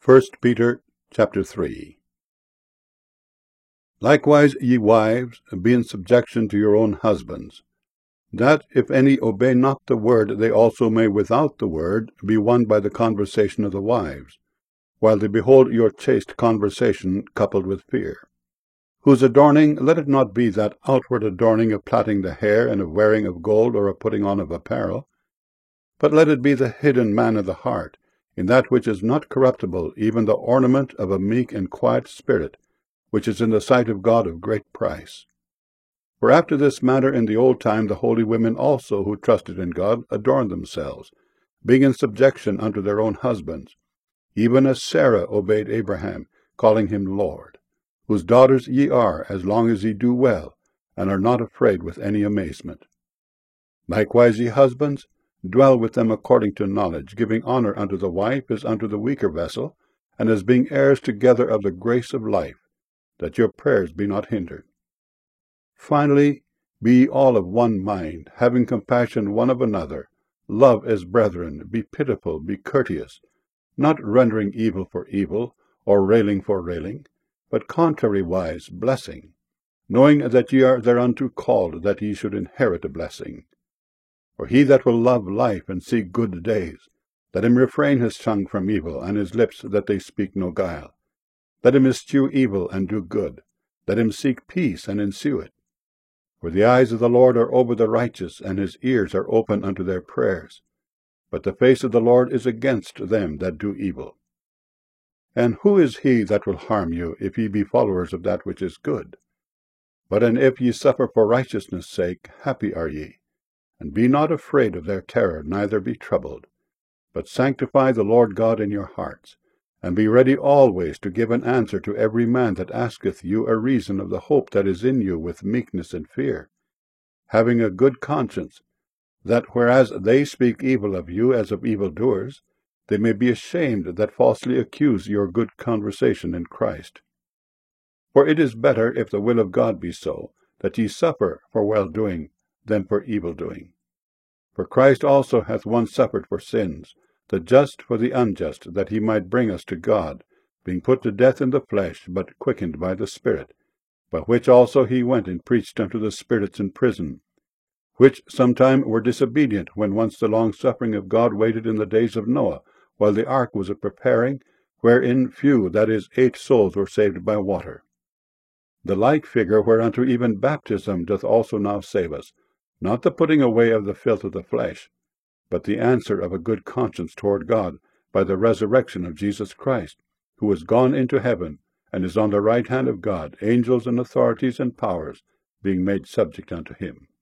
1 Peter chapter 3. Likewise, ye wives, be in subjection to your own husbands, that if any obey not the word, they also may without the word be won by the conversation of the wives, while they behold your chaste conversation coupled with fear. Whose adorning, let it not be that outward adorning of plaiting the hair, and of wearing of gold, or of putting on of apparel, but let it be the hidden man of the heart, in that which is not corruptible, even the ornament of a meek and quiet spirit, which is in the sight of God of great price. For after this manner in the old time the holy women also, who trusted in God, adorned themselves, being in subjection unto their own husbands, even as Sarah obeyed Abraham, calling him Lord, whose daughters ye are, as long as ye do well, and are not afraid with any amazement. Likewise, ye husbands, dwell with them according to knowledge, giving honor unto the wife as unto the weaker vessel, and as being heirs together of the grace of life, that your prayers be not hindered. Finally, be ye all of one mind, having compassion one of another, love as brethren, be pitiful, be courteous, not rendering evil for evil, or railing for railing, but contrariwise blessing, knowing that ye are thereunto called, that ye should inherit a blessing. For he that will love life and see good days, let him refrain his tongue from evil, and his lips that they speak no guile. Let him eschew evil and do good. Let him seek peace and ensue it. For the eyes of the Lord are over the righteous, and his ears are open unto their prayers. But the face of the Lord is against them that do evil. And who is he that will harm you, if ye be followers of that which is good? But and if ye suffer for righteousness' sake, happy are ye. And be not afraid of their terror, neither be troubled. But sanctify the Lord God in your hearts, and be ready always to give an answer to every man that asketh you a reason of the hope that is in you with meekness and fear, having a good conscience, that whereas they speak evil of you as of evildoers, they may be ashamed that falsely accuse your good conversation in Christ. For it is better, if the will of God be so, that ye suffer for well-doing than for evil-doing. For Christ also hath once suffered for sins, the just for the unjust, that he might bring us to God, being put to death in the flesh, but quickened by the Spirit, by which also he went and preached unto the spirits in prison, which sometime were disobedient, when once the long-suffering of God waited in the days of Noah, while the ark was a-preparing, wherein few, that is, 8 souls, were saved by water. The like figure whereunto even baptism doth also now save us, not the putting away of the filth of the flesh, but the answer of a good conscience toward God by the resurrection of Jesus Christ, who is gone into heaven, and is on the right hand of God, angels and authorities and powers being made subject unto him.